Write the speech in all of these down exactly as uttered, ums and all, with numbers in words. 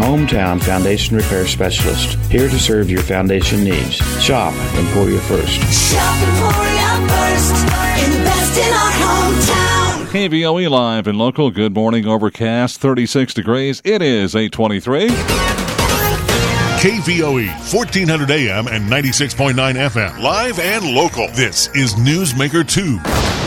hometown foundation repair specialist, here to serve your foundation needs. Shop Emporia First. Shop Emporia First. Invest in our hometown. K V O E live and local. Good morning. Overcast, thirty-six degrees. It is eight twenty-three. K V O E, fourteen hundred A M and ninety-six point nine F M. Live and local. This is Newsmaker two.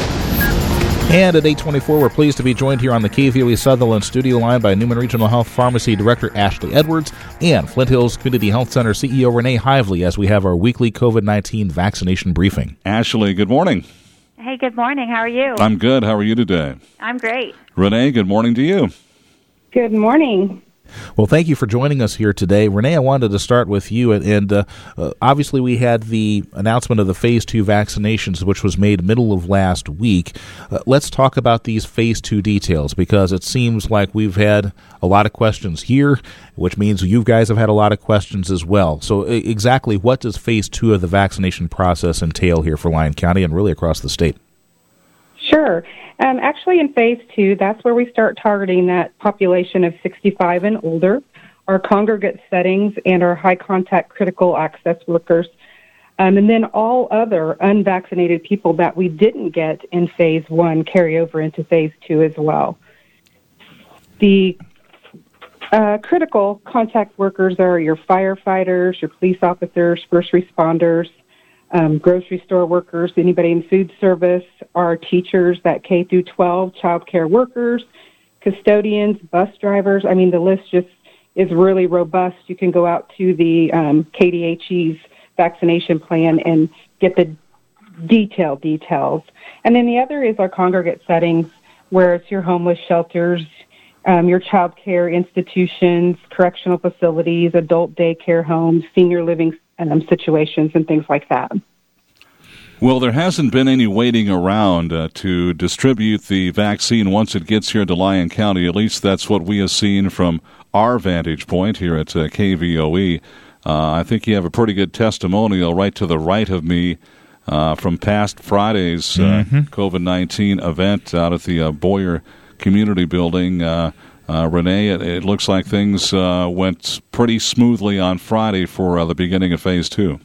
And at eight twenty-four, we're pleased to be joined here on the K V O E Sutherland studio line by Newman Regional Health Pharmacy Director Ashley Edwards and Flint Hills Community Health Center C E O Renee Hively as we have our weekly COVID nineteen vaccination briefing. Ashley, good morning. Hey, good morning. How are you? I'm good. How are you today? I'm great. Renee, good morning to you. Good morning. Well, thank you for joining us here today. Renee, I wanted to start with you, and, and uh, uh, obviously we had the announcement of the Phase two vaccinations, which was made middle of last week. Uh, let's talk about these Phase two details, because it seems like we've had a lot of questions here, which means you guys have had a lot of questions as well. So exactly what does Phase two of the vaccination process entail here for Lyon County and really across the state? Sure. Um, actually, in Phase two, that's where we start targeting that population of sixty-five and older, our congregate settings, and our high-contact critical access workers, um, and then all other unvaccinated people that we didn't get in Phase one carry over into Phase two as well. The uh, critical contact workers are your firefighters, your police officers, first responders, Um, grocery store workers, anybody in food service, our teachers, that K through twelve, child care workers, custodians, bus drivers. I mean, the list just is really robust. You can go out to the um, K D H E's vaccination plan and get the detailed details. And then the other is our congregate settings, where it's your homeless shelters, um, your child care institutions, correctional facilities, adult daycare homes, senior living Um, situations and things like that. Well, there hasn't been any waiting around uh, to distribute the vaccine once it gets here to Lyon County. At least that's what we have seen from our vantage point here at uh, K V O E. Uh, I think you have a pretty good testimonial right to the right of me uh, from past Friday's uh, mm-hmm. COVID nineteen event out at the uh, Boyer Community Building. Uh, Uh, Renee, it, it looks like things uh, went pretty smoothly on Friday for uh, the beginning of Phase two.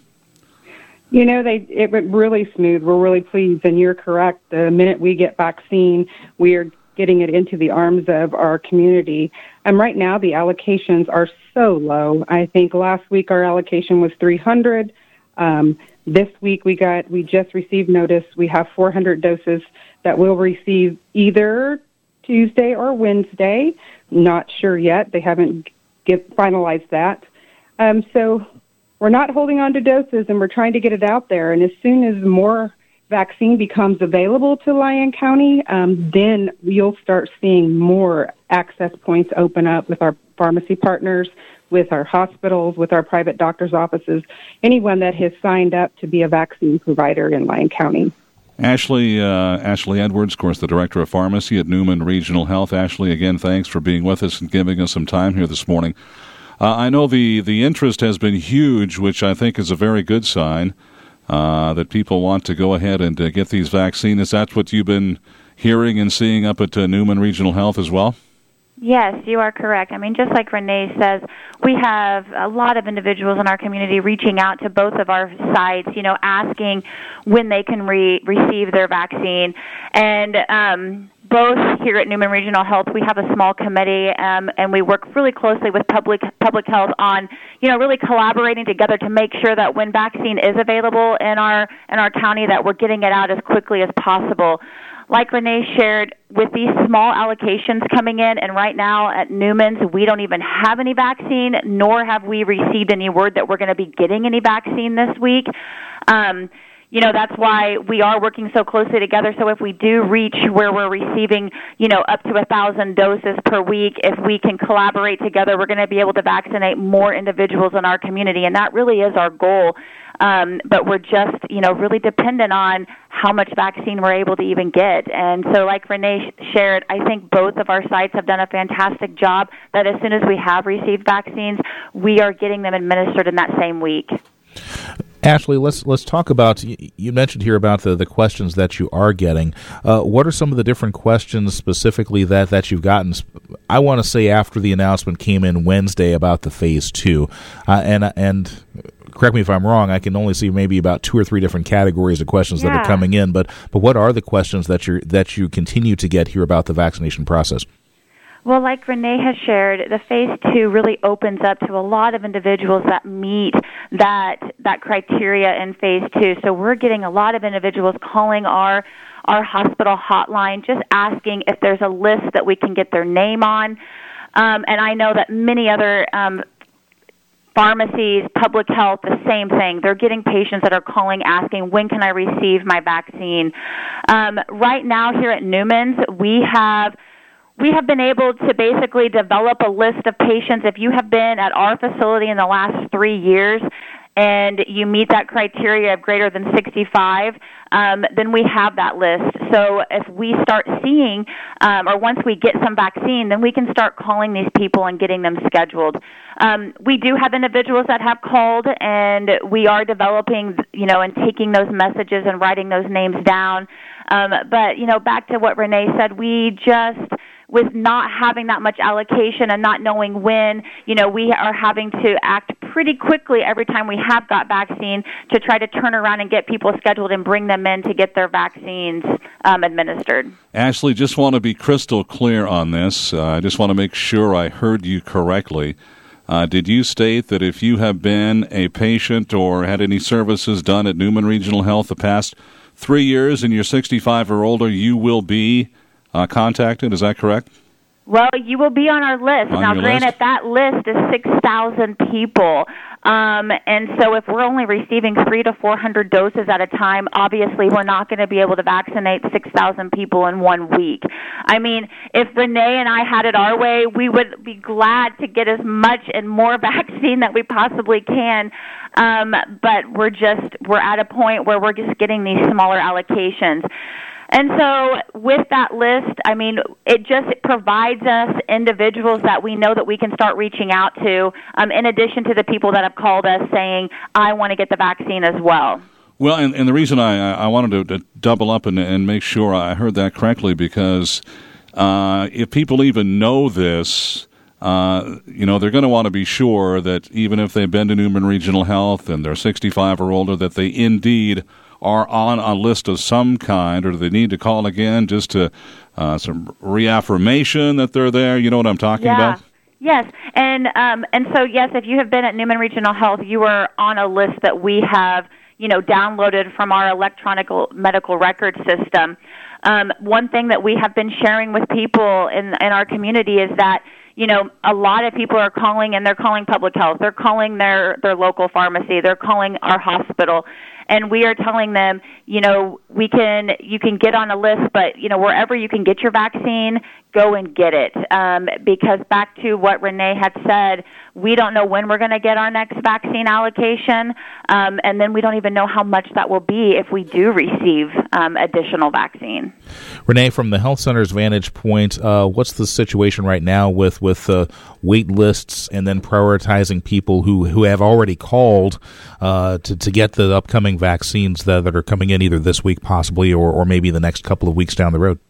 You know, they it went really smooth. We're really pleased, and you're correct. The minute we get vaccine, we are getting it into the arms of our community. And right now, the allocations are so low. I think last week our allocation was three hundred. Um, this week we got we just received notice we have four hundred doses that we'll receive either Tuesday or Wednesday. Not sure yet. They haven't get, finalized that. Um, so we're not holding on to doses, and we're trying to get it out there. And as soon as more vaccine becomes available to Lyon County, um, then you'll start seeing more access points open up with our pharmacy partners, with our hospitals, with our private doctors' offices, anyone that has signed up to be a vaccine provider in Lyon County. Ashley uh, Ashley Edwards, of course, the Director of Pharmacy at Newman Regional Health. Ashley, again, thanks for being with us and giving us some time here this morning. Uh, I know the, the interest has been huge, which I think is a very good sign, uh, that people want to go ahead and uh, get these vaccines. Is that what you've been hearing and seeing up at uh, Newman Regional Health as well? Yes, you are correct. I mean, just like Renee says, we have a lot of individuals in our community reaching out to both of our sites, you know, asking when they can re- receive their vaccine. And um, both here at Newman Regional Health, we have a small committee, um, and we work really closely with public public health on, you know, really collaborating together to make sure that when vaccine is available in our in our county, that we're getting it out as quickly as possible. Like Renee shared, with these small allocations coming in, and right now at Newman's, we don't even have any vaccine, nor have we received any word that we're going to be getting any vaccine this week. Um, you know, that's why we are working so closely together. So if we do reach where we're receiving, you know, up to a thousand doses per week, if we can collaborate together, we're going to be able to vaccinate more individuals in our community, and that really is our goal. Um, but we're just, you know, really dependent on how much vaccine we're able to even get. And so like Renee shared, I think both of our sites have done a fantastic job that as soon as we have received vaccines, we are getting them administered in that same week. Ashley, let's let's talk about, you mentioned here about the, the questions that you are getting. Uh, what are some of the different questions specifically that, that you've gotten? I want to say after the announcement came in Wednesday about the phase two. Uh, and and correct me if I'm wrong, I can only see maybe about two or three different categories of questions yeah. that are coming in. But but what are the questions that you that you continue to get here about the vaccination process? Well, like Renee has shared, the phase two really opens up to a lot of individuals that meet that that criteria in phase two. So we're getting a lot of individuals calling our our hospital hotline, just asking if there's a list that we can get their name on. Um, and I know that many other um, pharmacies, public health, the same thing. They're getting patients that are calling asking, when can I receive my vaccine? Um, right now here at Newman's, we have We have been able to basically develop a list of patients. If you have been at our facility in the last three years and you meet that criteria of greater than sixty-five, um, then we have that list. So if we start seeing, um, or once we get some vaccine, then we can start calling these people and getting them scheduled. Um, we do have individuals that have called, and we are developing, you know, and taking those messages and writing those names down. Um, but, you know, back to what Renee said, we just, with not having that much allocation and not knowing when, you know, we are having to act pretty quickly every time we have got vaccine to try to turn around and get people scheduled and bring them in to get their vaccines um, administered. Ashley, just want to be crystal clear on this. Uh, I just want to make sure I heard you correctly. Uh, did you state that if you have been a patient or had any services done at Newman Regional Health the past three years and you're sixty-five or older, you will be uh, contacted? Is that correct? Well, you will be on our list. On now, your granted, list? that list is six thousand people. Um, and so if we're only receiving three to four hundred doses at a time, obviously we're not going to be able to vaccinate six thousand people in one week. I mean, if Renee and I had it our way, we would be glad to get as much and more vaccine that we possibly can. Um, but we're just, we're at a point where we're just getting these smaller allocations. And so with that list, I mean, it just provides us individuals that we know that we can start reaching out to, um, in addition to the people that have called us saying, I want to get the vaccine as well. Well, and, and the reason I, I wanted to, to double up and, and make sure I heard that correctly, because uh, if people even know this, uh, you know, they're going to want to be sure that even if they've been to Newman Regional Health and they're sixty-five or older, that they indeed are on a list of some kind, or do they need to call again just to uh, some reaffirmation that they're there? You know what I'm talking yeah. about? Yes, and um, and so yes, if you have been at Newman Regional Health, you are on a list that we have, you know, downloaded from our electronic medical record system. Um, one thing that we have been sharing with people in in our community is that, you know, a lot of people are calling, and they're calling public health, they're calling their their local pharmacy, they're calling our hospital. And we are telling them, you know, we can, you can get on a list, but, you know, wherever you can get your vaccine, go and get it. Um, because back to what Renee had said, we don't know when we're going to get our next vaccine allocation, um, and then we don't even know how much that will be if we do receive um, additional vaccine. Renee, from the health center's vantage point, uh, what's the situation right now with with uh, wait lists and then prioritizing people who, who have already called uh, to to get the upcoming vaccines that, that are coming in either this week possibly or, or maybe the next couple of weeks down the road?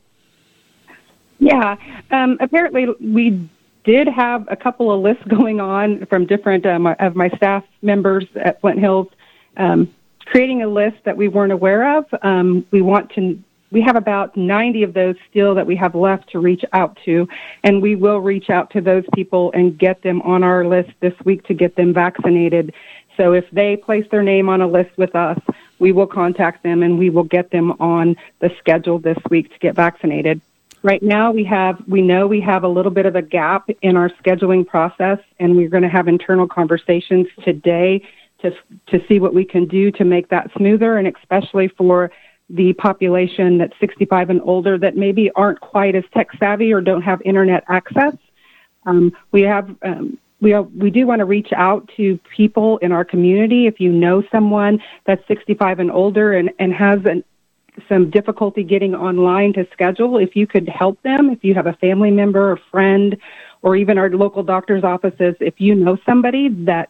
Yeah, um, apparently we did have a couple of lists going on from different um, of my staff members at Flint Hills, um, creating a list that we weren't aware of. Um, we want to. We have about ninety of those still that we have left to reach out to, and we will reach out to those people and get them on our list this week to get them vaccinated. So if they place their name on a list with us, we will contact them and we will get them on the schedule this week to get vaccinated. Right now, we have we know we have a little bit of a gap in our scheduling process, and we're going to have internal conversations today to to see what we can do to make that smoother, and especially for the population that's sixty-five and older that maybe aren't quite as tech savvy or don't have internet access. Um, we have um, we are, we do want to reach out to people in our community. If you know someone that's sixty-five and older and and has an some difficulty getting online to schedule, if you could help them, if you have a family member, a friend, or even our local doctor's offices, if you know somebody that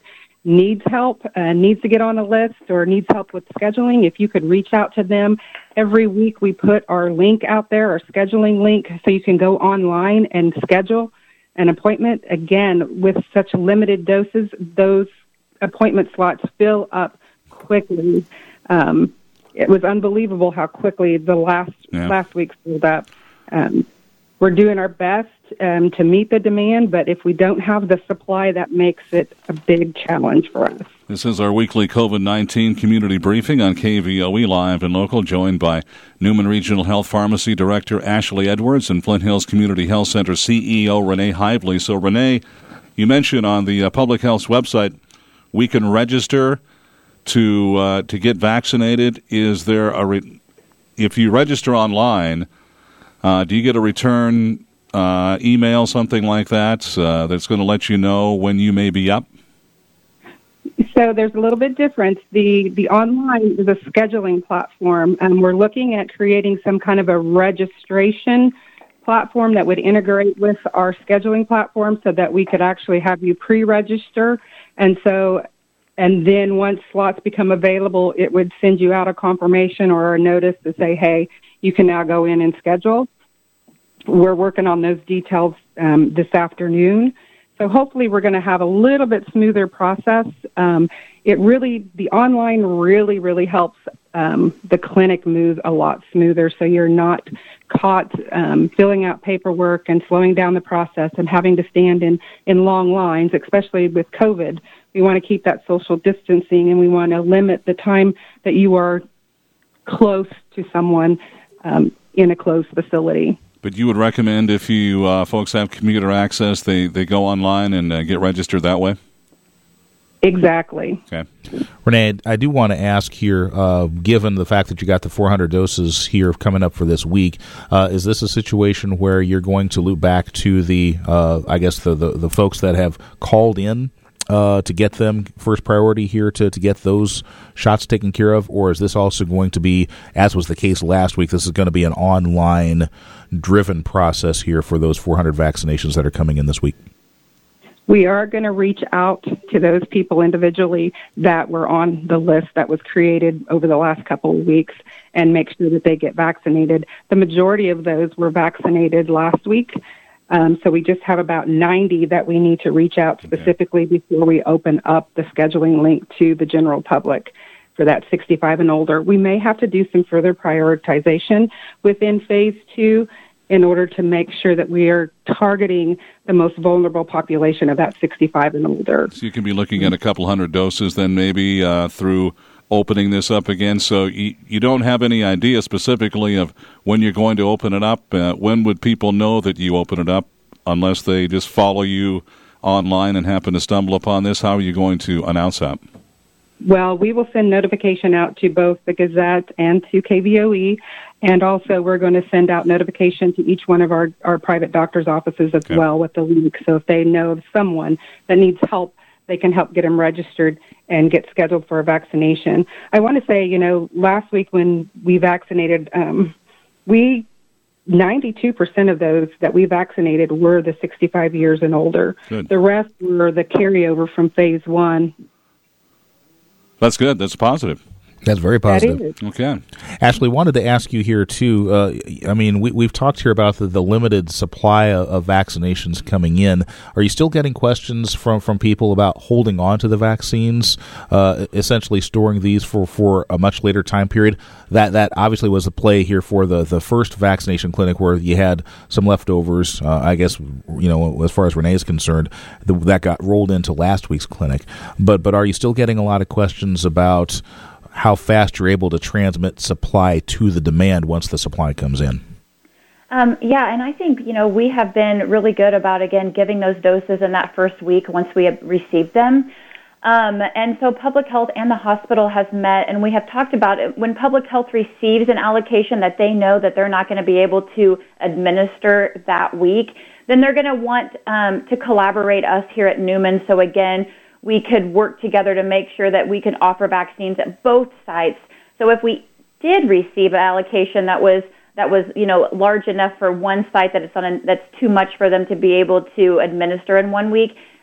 needs help, uh, needs to get on a list, or needs help with scheduling, if you could reach out to them. Every week we put our link out there, our scheduling link, so you can go online and schedule an appointment. Again, with such limited doses, those appointment slots fill up quickly. Um, it was unbelievable how quickly the last yeah. last week filled up. Um, we're doing our best um, to meet the demand, but if we don't have the supply, that makes it a big challenge for us. This is our weekly COVID nineteen community briefing on K V O E Live and Local, joined by Newman Regional Health Pharmacy Director Ashley Edwards and Flint Hills Community Health Center C E O Renee Hively. So, Renee, you mentioned on the uh, Public Health's website we can register to uh, to get vaccinated. Is there a re- if you register online, uh, do you get a return uh, email, something like that, uh, that's going to let you know when you may be up? So there's a little bit difference. The the online is a scheduling platform, and we're looking at creating some kind of a registration platform that would integrate with our scheduling platform so that we could actually have you pre-register. And so, and then once slots become available, it would send you out a confirmation or a notice to say, hey, you can now go in and schedule. We're working on those details um, this afternoon. So hopefully we're going to have a little bit smoother process. Um, it really, the online really, really helps um, the clinic move a lot smoother, so you're not caught um, filling out paperwork and slowing down the process and having to stand in, in long lines, especially with COVID. We want to keep that social distancing, and we want to limit the time that you are close to someone um, in a closed facility. But you would recommend if you uh, folks have commuter access, they, they go online and uh, get registered that way? Exactly. Okay. Renee, I do want to ask here, uh, given the fact that you got the four hundred doses here coming up for this week, uh, is this a situation where you're going to loop back to the, uh, I guess, the, the, the folks that have called in uh, to get them first priority here to, to get those shots taken care of? Or is this also going to be, as was the case last week, this is going to be an online-driven process here for those four hundred vaccinations that are coming in this week? We are going to reach out to those people individually that were on the list that was created over the last couple of weeks and make sure that they get vaccinated. The majority of those were vaccinated last week, um, so we just have about ninety that we need to reach out specifically before we open up the scheduling link to the general public for that sixty-five and older. We may have to do some further prioritization within phase two in order to make sure that we are targeting the most vulnerable population of that sixty-five and older. So you can be looking at a couple hundred doses then maybe uh, through opening this up again. So you, you don't have any idea specifically of when you're going to open it up. Uh, when would people know that you open it up unless they just follow you online and happen to stumble upon this? How are you going to announce that? Well, we will send notification out to both the Gazette and to K V O E, and also we're going to send out notification to each one of our, our private doctor's offices as okay. well with the link. So if they know of someone that needs help, they can help get them registered and get scheduled for a vaccination. I want to say, you know, last week when we vaccinated, um, we ninety-two percent of those that we vaccinated were the sixty-five years and older. Good. The rest were the carryover from phase one. That's good. That's positive. That's very positive. That is. Okay. Ashley, wanted to ask you here, too. Uh, I mean, we, we've talked here about the, the limited supply of, of vaccinations coming in. Are you still getting questions from, from people about holding on to the vaccines, uh, essentially storing these for, for a much later time period? That that obviously was the play here for the, the first vaccination clinic where you had some leftovers. Uh, I guess, you know, as far as Renee is concerned, the, that got rolled into last week's clinic. But But are you still getting a lot of questions about how fast you're able to transmit supply to the demand once the supply comes in? Um, yeah, and I think, you know, we have been really good about, again, giving those doses in that first week once we have received them. Um, and so Public Health and the hospital has met, and we have talked about it. When Public Health receives an allocation that they know that they're not going to be able to administer that week, then they're going to want um, to collaborate us here at Newman. So, again, we could work together to make sure that we can offer vaccines at both sites. So if we did receive an allocation that was that was you know large enough for one site that it's on a, that's too much for them to be able to administer in one week,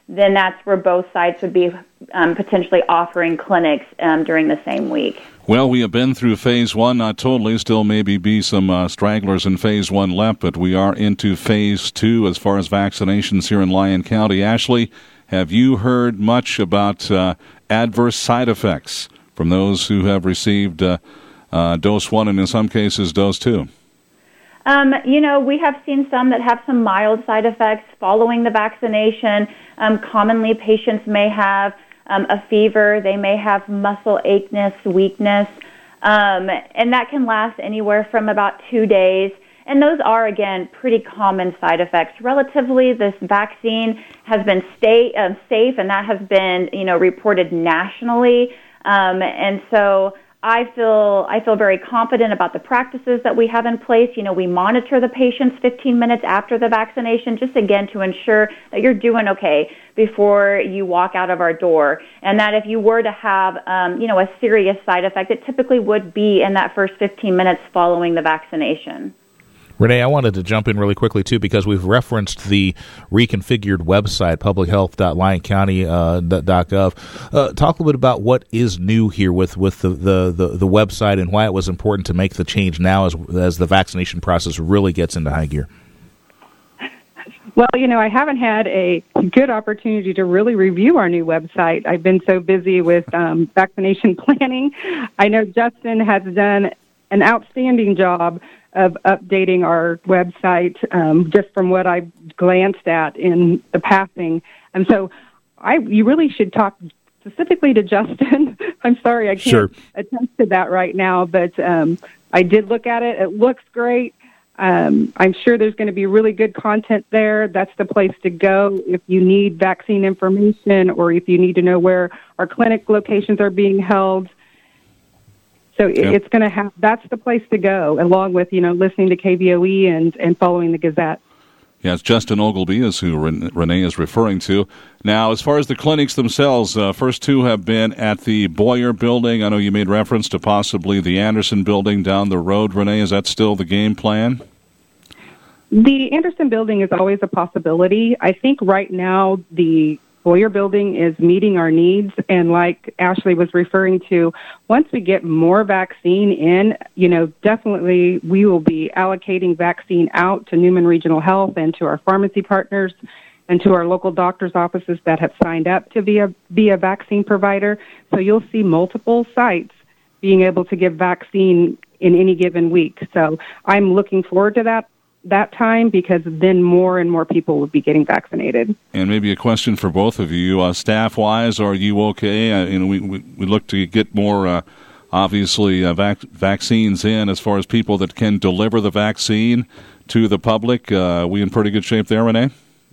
then that's where both sites would be um, potentially offering clinics um, during the same week. Well, we have been through phase one, not totally. Still maybe be some uh, stragglers in phase one left, but we are into phase two as far as vaccinations here in Lyon County. Ashley, have you heard much about uh, adverse side effects from those who have received uh, uh, dose one and in some cases dose two? Um, you know, we have seen some that have some mild side effects following the vaccination. Um, commonly, patients may have um, a fever. They may have muscle acheness, weakness, um, and that can last anywhere from about two days. And those are, again, pretty common side effects. Relatively, this vaccine has been stay, uh, safe, and that has been, you know, reported nationally. Um, and so I feel I feel very confident about the practices that we have in place. You know, we monitor the patients fifteen minutes after the vaccination, just again to ensure that you're doing okay before you walk out of our door. And that if you were to have, um, you know, a serious side effect, it typically would be in that first fifteen minutes following the vaccination. Renee, I wanted to jump in really quickly, too, because we've referenced the reconfigured website, public health dot lyon county dot gov. Uh, talk a little bit about what is new here with, with the, the, the, the website and why it was important to make the change now as, as the vaccination process really gets into high gear. Well, you know, I haven't had a good opportunity to really review our new website. I've been so busy with um, vaccination planning. I know Justin has done an outstanding job of updating our website, um, just from what I've glanced at in the passing. And so I, you really should talk specifically to Justin. I'm sorry, I can't sure. attest to that right now, but um, I did look at it. It looks great. Um, I'm sure there's going to be really good content there. That's the place to go if you need vaccine information or if you need to know where our clinic locations are being held. So yep. It's going to have, that's the place to go, along with, you know, listening to K V O E and, and following the Gazette. Yes, Justin Ogilvie is who Renee is referring to. Now, as far as the clinics themselves, uh, first two have been at the Boyer Building. I know you made reference to possibly the Anderson Building down the road. Renee, is that still the game plan? The Anderson Building is always a possibility. I think right now the Boyer Building is meeting our needs, and like Ashley was referring to, once we get more vaccine in, you know, definitely we will be allocating vaccine out to Newman Regional Health and to our pharmacy partners and to our local doctors' offices that have signed up to be a, be a vaccine provider. So you'll see multiple sites being able to give vaccine in any given week. So I'm looking forward to that. that time, because then more and more people will be getting vaccinated. And maybe a question for both of you, uh, staff-wise, are you okay? Uh, you know, we, we we look to get more, uh, obviously, uh, vac- vaccines in as far as people that can deliver the vaccine to the public. Uh, are we in pretty good shape there, Renee?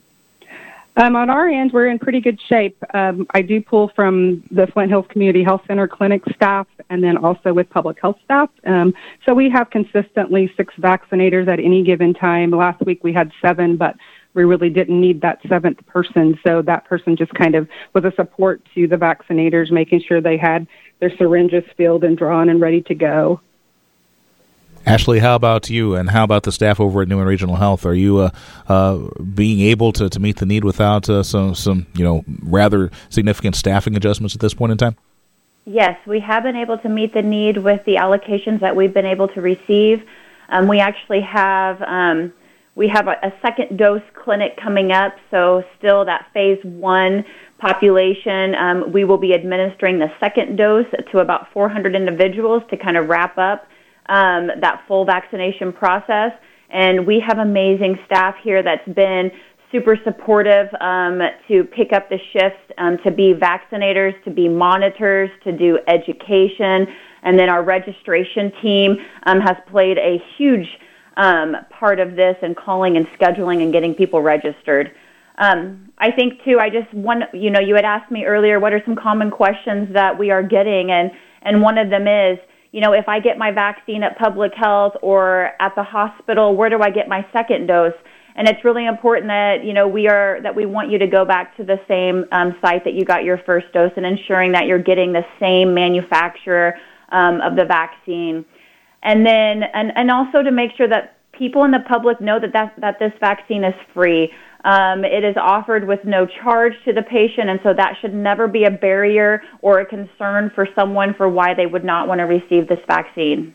Um, on our end, we're in pretty good shape. Um, I do pull from the Flint Hills Community Health Center clinic staff and then also with public health staff. Um, so we have consistently six vaccinators at any given time. Last week we had seven, but we really didn't need that seventh person. So that person just kind of was a support to the vaccinators, making sure they had their syringes filled and drawn and ready to go. Ashley, how about you, and how about the staff over at Newman Regional Health? Are you uh, uh, being able to, to meet the need without uh, some, some, you know, rather significant staffing adjustments at this point in time? Yes, we have been able to meet the need with the allocations that we've been able to receive. Um, we actually have um, we have a, a second dose clinic coming up, so still that phase one population. Um, we will be administering the second dose to about four hundred individuals to kind of wrap up Um, that full vaccination process. And we have amazing staff here that's been super supportive um, to pick up the shifts, um, to be vaccinators, to be monitors, to do education. And then our registration team um, has played a huge um, part of this in calling and scheduling and getting people registered. Um, I think, too, I just want, you know, you had asked me earlier, what are some common questions that we are getting? And, and one of them is, you know, if I get my vaccine at public health or at the hospital, where do I get my second dose? And it's really important that, you know, we are, that we want you to go back to the same um, site that you got your first dose and ensuring that you're getting the same manufacturer um, of the vaccine. And then, and, and also to make sure that people in the public know that, that, that this vaccine is free. Um, it is offered with no charge to the patient, and so that should never be a barrier or a concern for someone for why they would not want to receive this vaccine.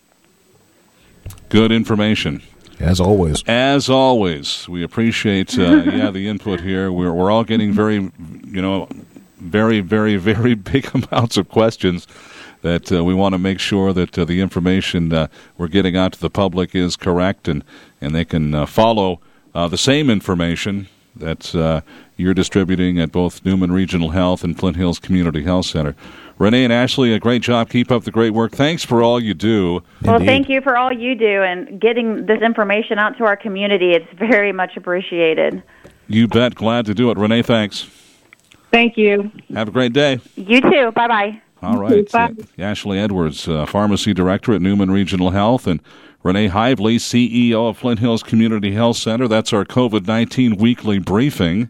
Good information. As always. As always. We appreciate uh, yeah, the input here. We're, we're all getting very, you know, very, very, very big amounts of questions that uh, we want to make sure that uh, the information uh, we're getting out to the public is correct, and, and they can uh, follow uh, the same information that uh, you're distributing at both Newman Regional Health and Flint Hills Community Health Center. Renee and Ashley, a great job. Keep up the great work. Thanks for all you do. Well, Indeed. Thank you for all you do and getting this information out to our community. It's very much appreciated. You bet. Glad to do it. Renee, thanks. Thank you. Have a great day. You too. Bye-bye. All right. Bye. Ashley Edwards, uh, Pharmacy Director at Newman Regional Health, and Renee Hively, C E O of Flint Hills Community Health Center. That's our COVID nineteen weekly briefing.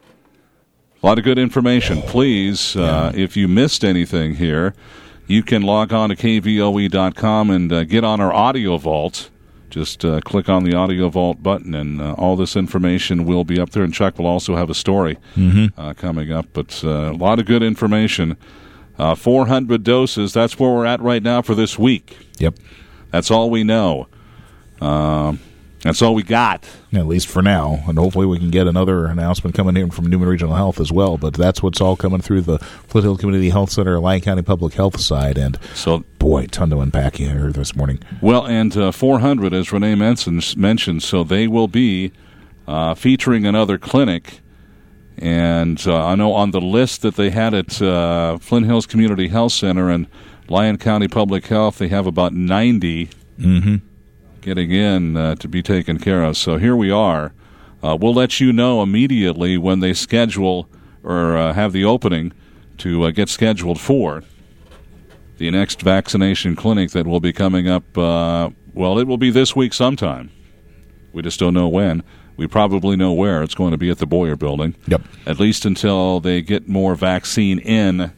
A lot of good information. Please, uh, if you missed anything here, you can log on to K V O E dot com and uh, get on our Audio Vault. Just uh, click on the Audio Vault button, and uh, all this information will be up there. And Chuck will also have a story Mm-hmm. uh, coming up. But uh, a lot of good information. Uh, four hundred doses, that's where we're at right now for this week. Yep. That's all we know. Um, that's all we got. At least for now. And hopefully we can get another announcement coming in from Newman Regional Health as well. But that's what's all coming through the Flint Hill Community Health Center, Lyon County Public Health side. And, So, boy, ton to unpack here this morning. well, and uh, four hundred, as Renee mentions, mentioned, so they will be uh, featuring another clinic. And uh, I know on the list that they had at uh, Flint Hills Community Health Center and Lyon County Public Health, they have about ninety Mm-hmm. getting in uh, to be taken care of. So here we are. Uh, we'll let you know immediately when they schedule or uh, have the opening to uh, get scheduled for the next vaccination clinic that will be coming up. Uh, well, it will be this week sometime. We just don't know when. We probably know where. It's going to be at the Boyer Building. Yep. At least until they get more vaccine in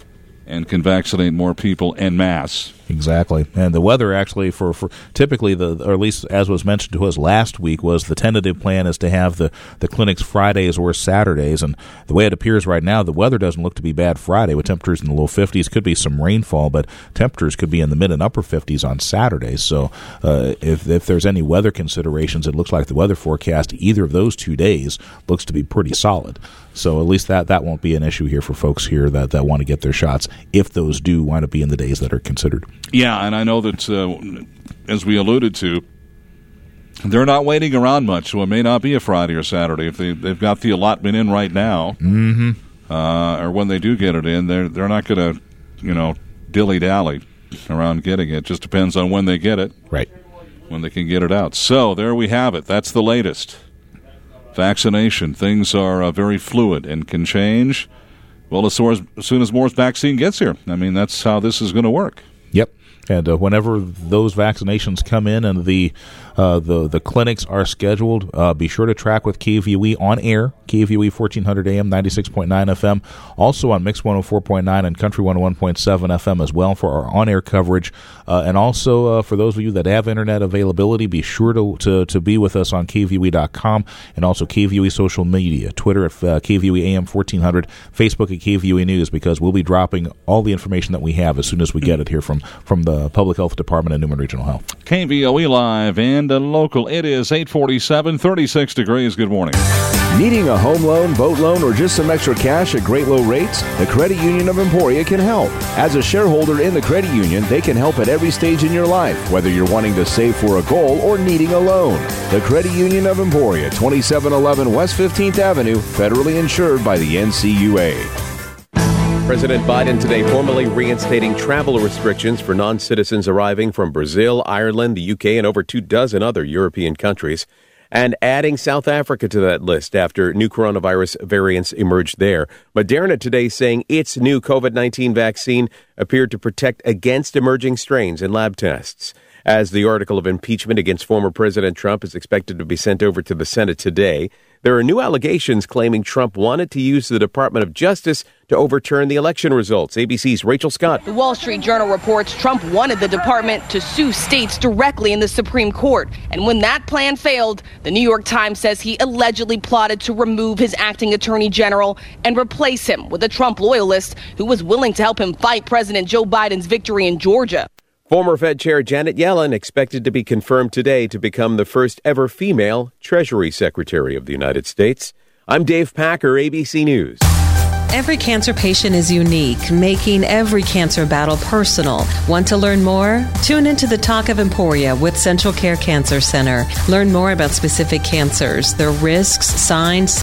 and can vaccinate more people en masse. Exactly. And the weather actually for, for typically, the or at least as was mentioned to us last week, was the tentative plan is to have the, the clinics Fridays or Saturdays. And the way it appears right now, the weather doesn't look to be bad Friday with temperatures in the low fifties. Could be some rainfall, but temperatures could be in the mid and upper fifties on Saturdays. So uh, if, if there's any weather considerations, it looks like the weather forecast either of those two days looks to be pretty solid. So at least that, that won't be an issue here for folks here that, that want to get their shots if those do wind up being the days that are considered. Yeah, and I know that, uh, as we alluded to, they're not waiting around much, so it may not be a Friday or Saturday. If they, they've got the allotment in right now, Mm-hmm. uh, or when they do get it in, they're, they're not going to, you know, dilly-dally around getting it. It just depends on when they get it, Right. when they can get it out. So there we have it. That's the latest. Vaccination. Things are uh, very fluid and can change, well, as soon as, as soon as more vaccine gets here. I mean, that's how this is going to work. Yep. And uh, whenever those vaccinations come in and the uh, the the clinics are scheduled, uh, be sure to track with K V O E on air, K V O E fourteen hundred A M, ninety-six point nine F M, also on Mix one oh four point nine and Country one oh one point seven F M as well for our on-air coverage. Uh, and also, uh, for those of you that have internet availability, be sure to to, to be with us on K V O E dot com and also K V O E social media, Twitter at uh, K V O E A M fourteen hundred, Facebook at K V O E News, because we'll be dropping all the information that we have as soon as we get it here from, from the Public Health Department and Newman Regional Health. K V O E Live and a local. It is eight forty-seven, thirty-six degrees. Good morning. Needing a home loan, boat loan, or just some extra cash at great low rates? The Credit Union of Emporia can help. As a shareholder in the Credit Union, they can help at every stage in your life, whether you're wanting to save for a goal or needing a loan. The Credit Union of Emporia, twenty-seven eleven West fifteenth Avenue, federally insured by the N C U A. President Biden today formally reinstating travel restrictions for non-citizens arriving from Brazil, Ireland, the U K, and over two dozen other European countries, and adding South Africa to that list after new coronavirus variants emerged there. Moderna today saying its new COVID nineteen vaccine appeared to protect against emerging strains in lab tests. As the article of impeachment against former President Trump is expected to be sent over to the Senate today, There are new allegations claiming Trump wanted to use the Department of Justice to overturn the election results. A B C's Rachel Scott. The Wall Street Journal reports Trump wanted the department to sue states directly in the Supreme Court. And when that plan failed, the New York Times says he allegedly plotted to remove his acting attorney general and replace him with a Trump loyalist who was willing to help him fight President Joe Biden's victory in Georgia. Former Fed Chair Janet Yellen expected to be confirmed today to become the first ever female Treasury Secretary of the United States. I'm Dave Packer, A B C News. Every cancer patient is unique, making every cancer battle personal. Want to learn more? Tune into the Talk of Emporia with Central Care Cancer Center. Learn more about specific cancers, their risks, signs,